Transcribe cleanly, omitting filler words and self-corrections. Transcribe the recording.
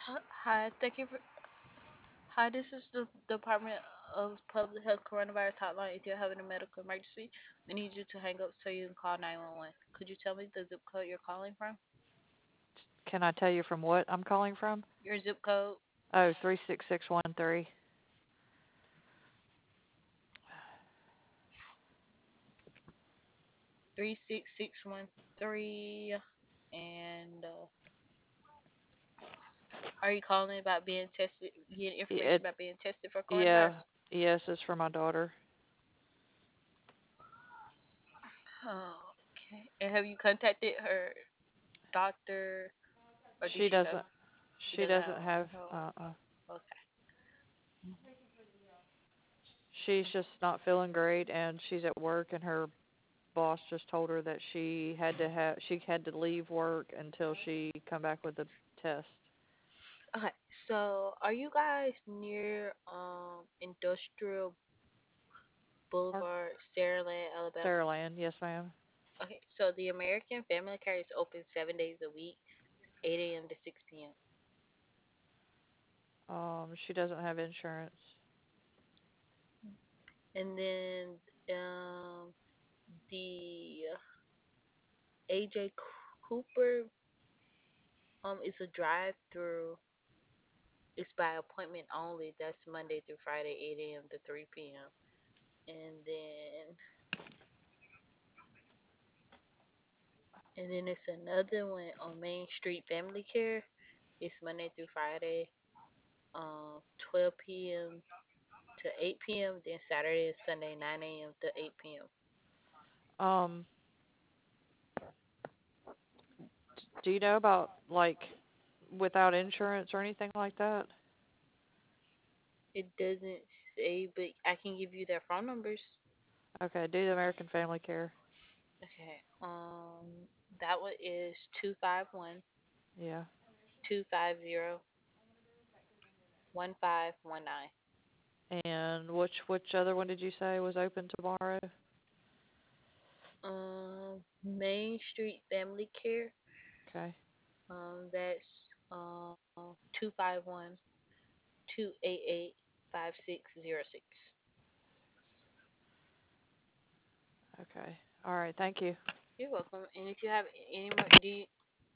Hi, thank you for. Hi, this is the Department of Public Health Coronavirus Hotline. If you're having a medical emergency, we need you to hang up so you can call 911. Could you tell me the zip code you're calling from? Can I tell you from what I'm calling from? Your zip code Oh, 36613. 36613. And are you calling about being tested, getting information It about being tested for yeah, coronavirus? yes, it's for my daughter. Oh, okay. And have you contacted her doctor, or does She she have? doesn't She she doesn't have doesn't one. have Oh, okay. she's just not feeling great and she's at work and her boss just told her that she had to leave work until she come back with the test. Okay, so are you guys near Industrial Park Boulevard, Saraland, Alabama? Saraland, yes ma'am. Okay, so the American Family Care is open 7 days a week, 8 a.m. to 6 p.m. She doesn't have insurance. And then the AJ Cooper is a drive-through. It's by appointment only. That's Monday through Friday, 8 a.m. to 3 p.m. And then it's another one on Main Street Family Care. It's Monday through Friday, 12 p.m. to 8 p.m. Then Saturday and Sunday, 9 a.m. to 8 p.m. Um, do you know about like without insurance or anything like that? It doesn't say, but I can give you their phone numbers. Okay, do the American Family Care. Okay. That one is 251 Yeah. 250 1519. And which other one did you say was open tomorrow? Main Street Family Care. Okay. That's 251 288 5606. Okay. All right. Thank you. You're welcome. And if you have any more, do you,